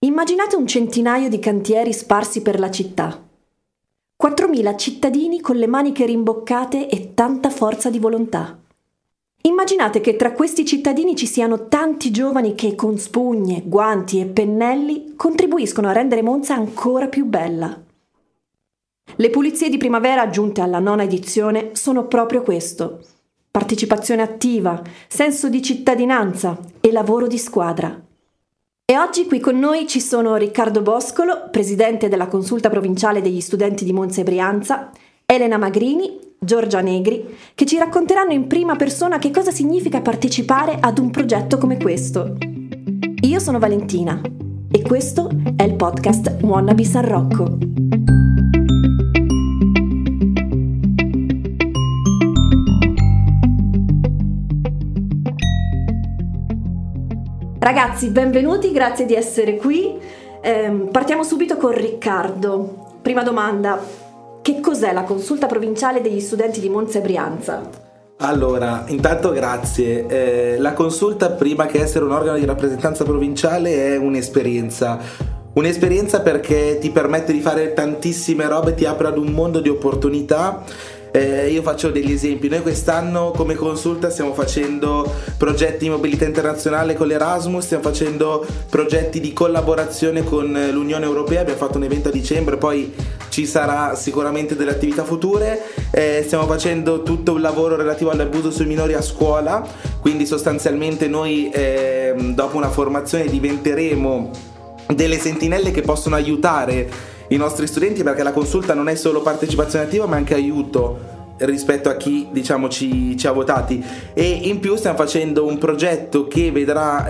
Immaginate un centinaio di cantieri sparsi per la città. 4.000 cittadini con le maniche rimboccate e tanta forza di volontà. Immaginate che tra questi cittadini ci siano tanti giovani che con spugne, guanti e pennelli contribuiscono a rendere Monza ancora più bella. Le pulizie di primavera giunte alla 9ª edizione sono proprio questo: partecipazione attiva, senso di cittadinanza e lavoro di squadra. E oggi qui con noi ci sono Riccardo Boscolo, presidente della Consulta Provinciale degli Studenti di Monza e Brianza, Elena Magrini, Giorgia Negri, che ci racconteranno in prima persona che cosa significa partecipare ad un progetto come questo. Io sono Valentina e questo è il podcast Wannabe San Rocco. Ragazzi, benvenuti, grazie di essere qui. Partiamo subito con Riccardo. Prima domanda: che cos'è la Consulta Provinciale degli Studenti di Monza e Brianza? Allora, intanto grazie. La consulta, prima che essere un organo di rappresentanza provinciale, è un'esperienza. Un'esperienza perché ti permette di fare tantissime robe, ti apre ad un mondo di opportunità. Io faccio degli esempi. Noi quest'anno come consulta stiamo facendo progetti di mobilità internazionale con l'Erasmus, stiamo facendo progetti di collaborazione con l'Unione Europea, abbiamo fatto un evento a dicembre, poi ci sarà sicuramente delle attività future. Stiamo facendo tutto un lavoro relativo all'abuso sui minori a scuola, quindi sostanzialmente noi dopo una formazione diventeremo delle sentinelle che possono aiutare i nostri studenti, perché la consulta non è solo partecipazione attiva ma anche aiuto rispetto a chi ci ha votati. E in più stiamo facendo un progetto che vedrà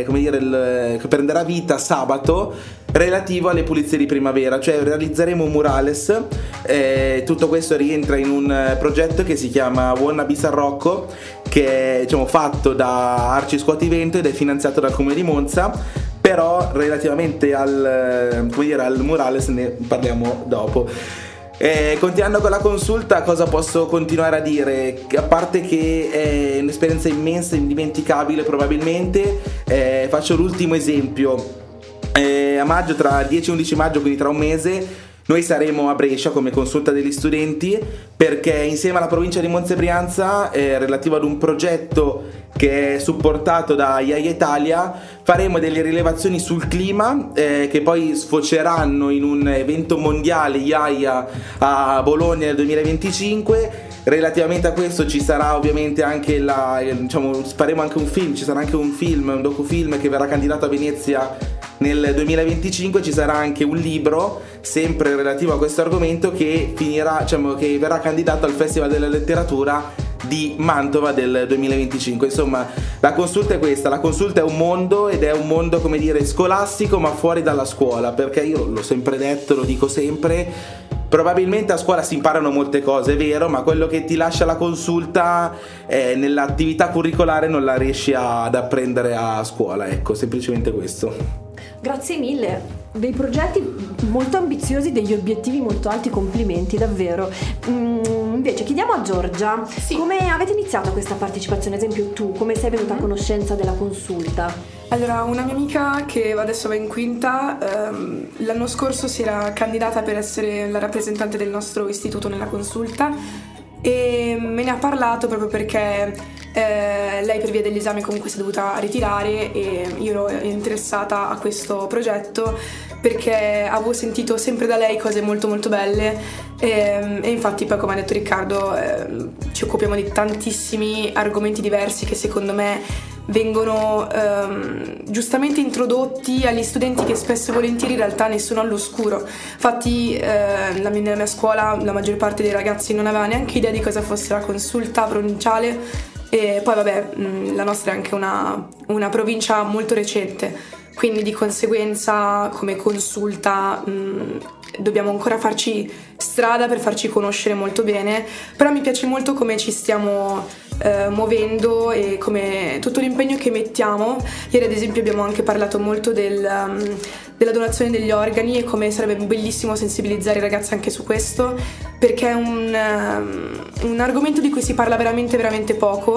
che prenderà vita sabato, relativo alle pulizie di primavera, cioè realizzeremo un murales. Tutto questo rientra in un progetto che si chiama Wannabe San Rocco, che è fatto da Arci Scuoti Vento ed è finanziato dal Comune di Monza. Però relativamente al murales ne parliamo dopo. Continuando con la consulta, cosa posso continuare a dire? A parte che è un'esperienza immensa, indimenticabile probabilmente. Faccio l'ultimo esempio. A maggio, tra 10 e 11 maggio, quindi tra un mese, noi saremo a Brescia come consulta degli studenti, perché insieme alla provincia di Monza e Brianza, relativo ad un progetto che è supportato da IAIA Italia, faremo delle rilevazioni sul clima che poi sfoceranno in un evento mondiale IAIA a Bologna nel 2025. Relativamente a questo ci sarà ovviamente anche faremo anche un film, ci sarà anche un docufilm che verrà candidato a Venezia nel 2025. Ci sarà anche un libro sempre relativo a questo argomento che che verrà candidato al Festival della Letteratura di Mantova del 2025. Insomma, la consulta è questa: la consulta è un mondo, ed è un mondo scolastico ma fuori dalla scuola, perché io l'ho sempre detto, lo dico sempre. Probabilmente a scuola si imparano molte cose, è vero, ma quello che ti lascia la consulta nell'attività curricolare non la riesci ad apprendere a scuola, ecco, semplicemente questo. Grazie mille, dei progetti molto ambiziosi, degli obiettivi molto alti, complimenti davvero. Invece chiediamo a Giorgia, sì, come avete iniziato questa partecipazione? Ad esempio tu, come sei venuta a conoscenza della consulta? Allora, una mia amica che adesso va in quinta, l'anno scorso si era candidata per essere la rappresentante del nostro istituto nella consulta e me ne ha parlato proprio perché lei per via degli esami comunque si è dovuta ritirare e io ero interessata a questo progetto perché avevo sentito sempre da lei cose molto molto belle e infatti poi, come ha detto Riccardo, ci occupiamo di tantissimi argomenti diversi che secondo me vengono giustamente introdotti agli studenti, che spesso e volentieri in realtà ne sono all'oscuro. Infatti nella mia scuola la maggior parte dei ragazzi non aveva neanche idea di cosa fosse la consulta provinciale e poi la nostra è anche una provincia molto recente, quindi di conseguenza come consulta dobbiamo ancora farci strada per farci conoscere molto bene, però mi piace molto come ci stiamo muovendo e come tutto l'impegno che mettiamo. Ieri ad esempio abbiamo anche parlato molto della donazione degli organi e come sarebbe bellissimo sensibilizzare i ragazzi anche su questo, perché è un argomento di cui si parla veramente veramente poco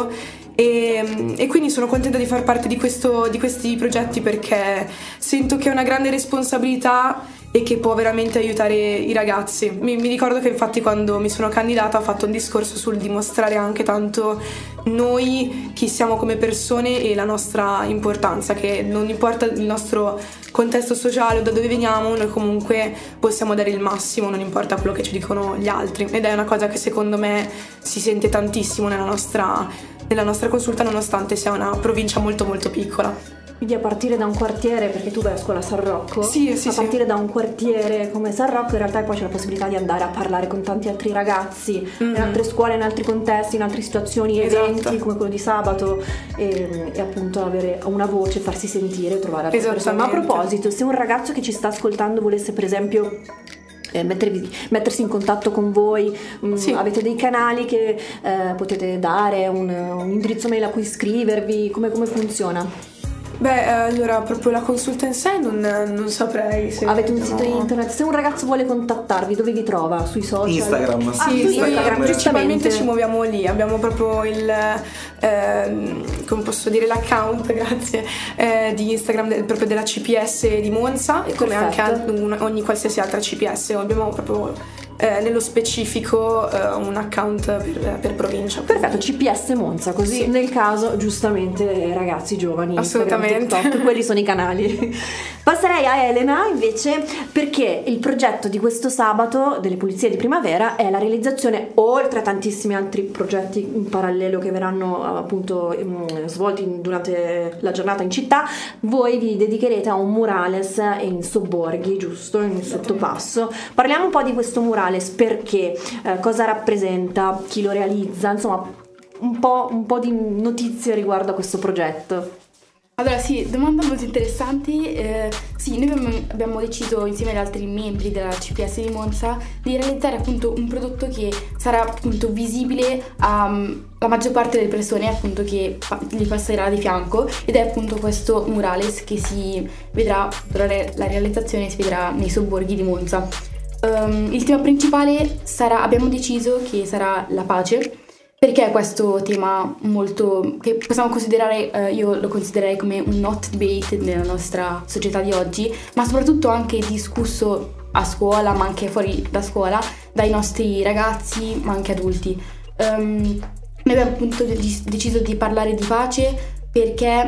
e quindi sono contenta di far parte di questi progetti, perché sento che è una grande responsabilità e che può veramente aiutare i ragazzi. Mi ricordo che infatti quando mi sono candidata ho fatto un discorso sul dimostrare anche tanto noi chi siamo come persone e la nostra importanza, che non importa il nostro contesto sociale o da dove veniamo, noi comunque possiamo dare il massimo, non importa quello che ci dicono gli altri, ed è una cosa che secondo me si sente tantissimo nella nostra consulta, nonostante sia una provincia molto molto piccola. Quindi a partire da un quartiere, perché tu vai a scuola a San Rocco, a partire da un quartiere come San Rocco in realtà poi c'è la possibilità di andare a parlare con tanti altri ragazzi in altre scuole, in altri contesti, in altre situazioni, eventi come quello di sabato, e appunto avere una voce, farsi sentire, trovare altre persone. Ma a proposito, se un ragazzo che ci sta ascoltando volesse per esempio mettersi in contatto con voi, avete dei canali che potete dare, un indirizzo mail a cui iscrivervi, come funziona? Allora proprio la consulta in sé non saprei se avete un sito internet. Se un ragazzo vuole contattarvi, dove vi trova? Sui social? Instagram. Instagram principalmente ci muoviamo lì, abbiamo proprio come posso dire, l'account, grazie, di Instagram proprio della CPS di Monza, e come anche ogni qualsiasi altra CPS abbiamo proprio nello specifico un account per provincia. Perfetto, CPS Monza, così nel caso giustamente ragazzi giovani, assolutamente, Instagram, TikTok, quelli sono i canali. Passerei a Elena invece, perché il progetto di questo sabato delle pulizie di primavera è la realizzazione, oltre a tantissimi altri progetti in parallelo che verranno appunto svolti durante la giornata in città, voi vi dedicherete a un murales in sobborghi, giusto? In sottopasso. Parliamo un po' di questo murales, perché, cosa rappresenta, chi lo realizza, insomma un po' di notizie riguardo a questo progetto. Allora sì, domanda molto interessante. Sì, noi abbiamo deciso insieme agli altri membri della CPS di Monza di realizzare appunto un prodotto che sarà appunto visibile alla maggior parte delle persone appunto che gli passerà di fianco, ed è appunto questo murales che si vedrà, la realizzazione si vedrà nei sobborghi di Monza. Il tema principale abbiamo deciso che sarà la pace, perché è questo tema molto che possiamo considerare, io lo considererei come un hot debate nella nostra società di oggi, ma soprattutto anche discusso a scuola, ma anche fuori da scuola, dai nostri ragazzi, ma anche adulti. Noi abbiamo appunto deciso di parlare di pace perché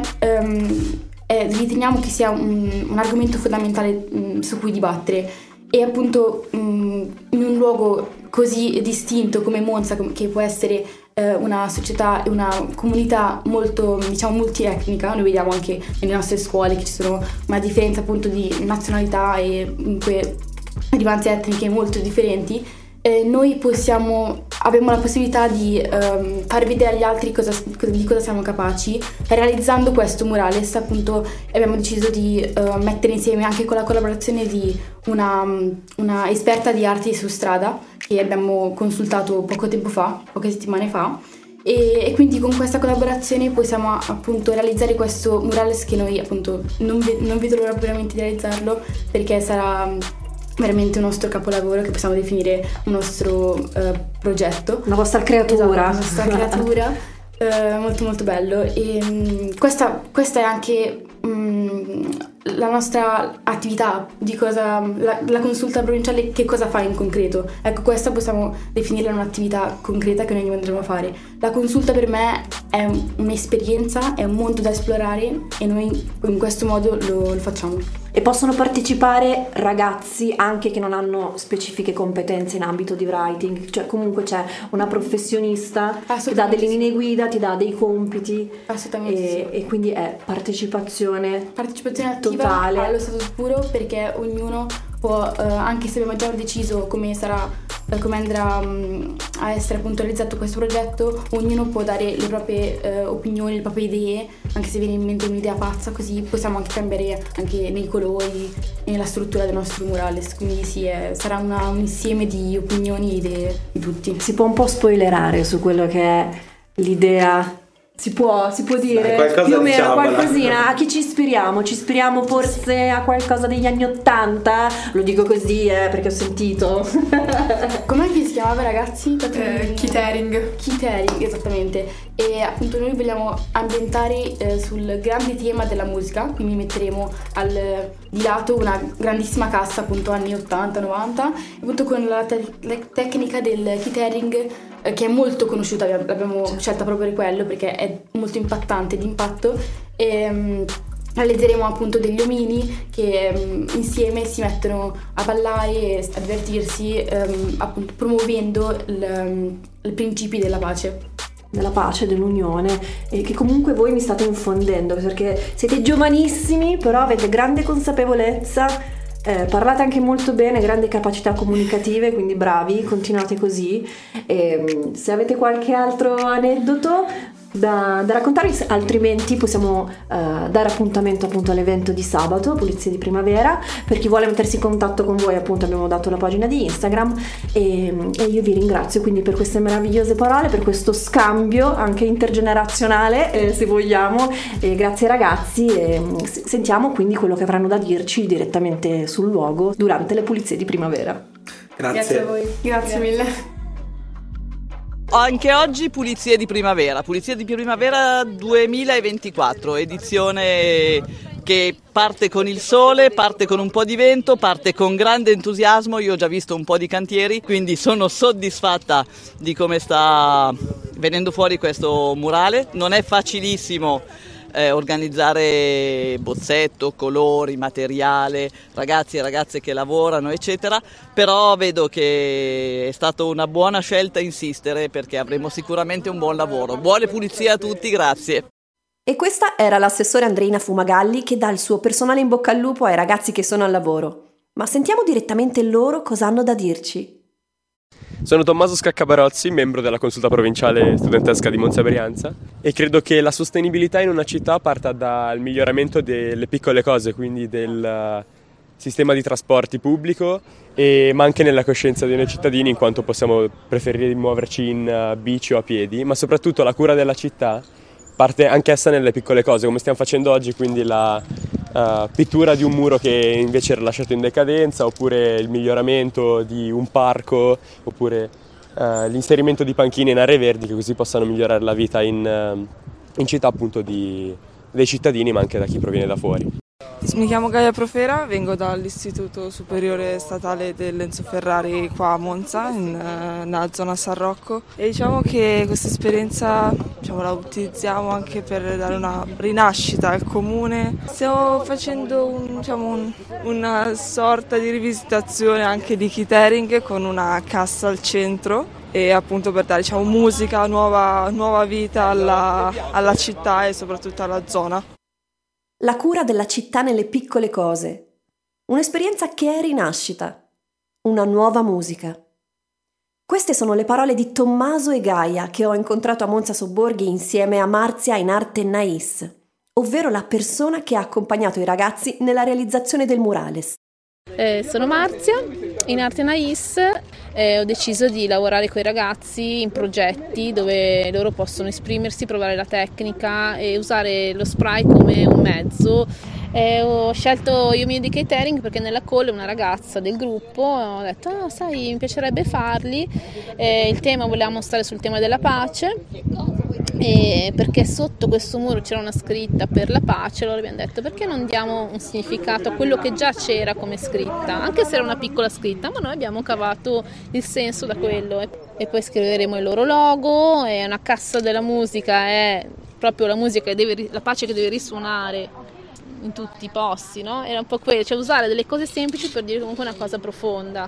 riteniamo che sia un argomento fondamentale su cui dibattere, e appunto in un luogo così distinto come Monza, che può essere una società e una comunità molto, diciamo, multietnica. Noi vediamo anche nelle nostre scuole che ci sono una differenza appunto di nazionalità e comunque rilevanze etniche molto differenti. Noi abbiamo la possibilità di far vedere agli altri di cosa siamo capaci, realizzando questo murales. Appunto abbiamo deciso di mettere insieme, anche con la collaborazione di una esperta di arti su strada che abbiamo consultato poche settimane fa, e quindi con questa collaborazione possiamo appunto realizzare questo murales che noi appunto non vedo l'ora veramente di realizzarlo, perché sarà veramente un nostro capolavoro che possiamo definire un nostro progetto. Una vostra creatura. Esatto, una nostra creatura, molto molto bello. E questa è anche la nostra attività, la consulta provinciale che cosa fa in concreto. Ecco, questa possiamo definirla un'attività concreta che noi andremo a fare. La consulta per me è un'esperienza, è un mondo da esplorare, e noi in questo modo lo facciamo. E possono partecipare ragazzi anche che non hanno specifiche competenze in ambito di writing, cioè comunque c'è una professionista che dà delle linee guida, ti dà dei compiti. Assolutamente. E quindi è partecipazione attiva totale allo stato puro, perché ognuno può, anche se abbiamo già deciso come andrà a essere appunto realizzato questo progetto, ognuno può dare le proprie opinioni, le proprie idee, anche se viene in mente un'idea pazza, così possiamo anche cambiare anche nei colori e nella struttura del nostro murales. Quindi sì, sarà un insieme di opinioni e idee di tutti. Si può un po' spoilerare su quello che è l'idea Si può dire qualcosa più o meno, diciamola. qualcosina. A chi ci ispiriamo? Ci ispiriamo forse a qualcosa degli anni '80? Lo dico così perché ho sentito. Com'è che si chiamava, ragazzi? Keith Haring. Keith Haring, esattamente. E appunto noi vogliamo ambientare sul grande tema della musica, quindi metteremo di lato una grandissima cassa appunto anni 80-90, appunto con la tecnica del Keith Haring, che è molto conosciuta, l'abbiamo scelta proprio per quello perché è molto impattante d'impatto. E realizzeremo appunto degli omini che insieme si mettono a ballare e a divertirsi, appunto promuovendo i principi della pace, dell'unione, e che comunque voi mi state infondendo, perché siete giovanissimi però avete grande consapevolezza, parlate anche molto bene, grandi capacità comunicative, quindi bravi, continuate così. E se avete qualche altro aneddoto da raccontarvi, altrimenti possiamo dare appuntamento appunto all'evento di sabato, Pulizie di Primavera. Per chi vuole mettersi in contatto con voi, appunto abbiamo dato la pagina di Instagram, e io vi ringrazio quindi per queste meravigliose parole, per questo scambio anche intergenerazionale, se vogliamo, e grazie ragazzi, e sentiamo quindi quello che avranno da dirci direttamente sul luogo durante le Pulizie di Primavera. Grazie a voi. Grazie mille. Anche oggi Pulizie di Primavera 2024, edizione che parte con il sole, parte con un po' di vento, parte con grande entusiasmo. Io ho già visto un po' di cantieri, quindi sono soddisfatta di come sta venendo fuori questo murale. Non è facilissimo organizzare bozzetto, colori, materiale, ragazzi e ragazze che lavorano eccetera, però vedo che è stata una buona scelta insistere, perché avremo sicuramente un buon lavoro. Buone pulizie a tutti, grazie. E questa era l'assessore Andreina Fumagalli, che dà il suo personale in bocca al lupo ai ragazzi che sono al lavoro. Ma sentiamo direttamente loro cosa hanno da dirci. Sono Tommaso Scaccabarozzi, membro della Consulta Provinciale Studentesca di Monza Brianza, e credo che la sostenibilità in una città parta dal miglioramento delle piccole cose, quindi del sistema di trasporti pubblico, ma anche nella coscienza dei noi cittadini, in quanto possiamo preferire di muoverci in bici o a piedi, ma soprattutto la cura della città parte anch'essa nelle piccole cose, come stiamo facendo oggi, quindi la pittura di un muro che invece era lasciato in decadenza, oppure il miglioramento di un parco, oppure l'inserimento di panchine in aree verdi, che così possano migliorare la vita in città appunto dei cittadini, ma anche da chi proviene da fuori. Mi chiamo Gaia Profera, vengo dall'Istituto Superiore Statale dell'Enzo Ferrari qua a Monza, nella zona San Rocco, e diciamo che questa esperienza la utilizziamo anche per dare una rinascita al comune. Stiamo facendo una sorta di rivisitazione anche di Keith Haring con una cassa al centro, e appunto per dare musica, nuova vita alla città e soprattutto alla zona. La cura della città nelle piccole cose. Un'esperienza che è rinascita. Una nuova musica. Queste sono le parole di Tommaso e Gaia, che ho incontrato a Monza Sobborghi insieme a Marzia in arte Nais, ovvero la persona che ha accompagnato i ragazzi nella realizzazione del murales. Sono Marzia, in arte Nais, ho deciso di lavorare con i ragazzi in progetti dove loro possono esprimersi, provare la tecnica e usare lo spray come un mezzo. Ho scelto Io di Keith Haring perché nella call una ragazza del gruppo ho detto sai, mi piacerebbe farli, il tema, volevamo stare sul tema della pace, perché sotto questo muro c'era una scritta per la pace. Allora abbiamo detto perché non diamo un significato a quello che già c'era come scritta, anche se era una piccola scritta, ma noi abbiamo cavato il senso da quello, e poi scriveremo il loro logo. E una cassa della musica è proprio la musica la pace che deve risuonare in tutti i posti, no? Era un po' quello, usare delle cose semplici per dire comunque una cosa profonda.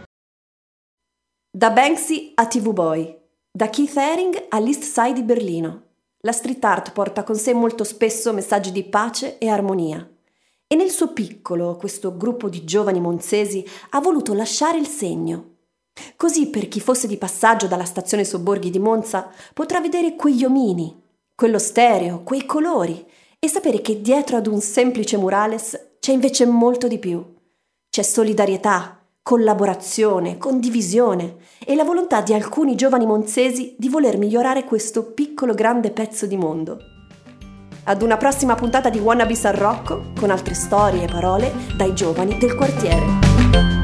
Da Banksy a TV Boy, da Keith Haring all'East Side di Berlino, la street art porta con sé molto spesso messaggi di pace e armonia. E nel suo piccolo, questo gruppo di giovani monzesi ha voluto lasciare il segno. Così per chi fosse di passaggio dalla stazione Sobborghi di Monza potrà vedere quegli omini, quello stereo, quei colori, e sapere che dietro ad un semplice murales c'è invece molto di più. C'è solidarietà, collaborazione, condivisione e la volontà di alcuni giovani monzesi di voler migliorare questo piccolo grande pezzo di mondo. Ad una prossima puntata di Wannabe San Rocco con altre storie e parole dai giovani del quartiere.